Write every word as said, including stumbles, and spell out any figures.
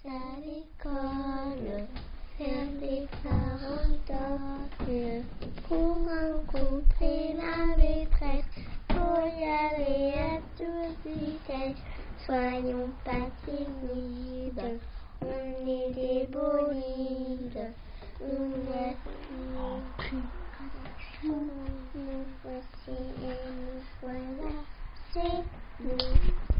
à l'école, faire des parents d'orgue, pour rencontrer la maîtresse, pour y aller à toute vitesse. Soyons pas timides, on est des bolides, nous voici, nous voici et nous voilà, c'est nous.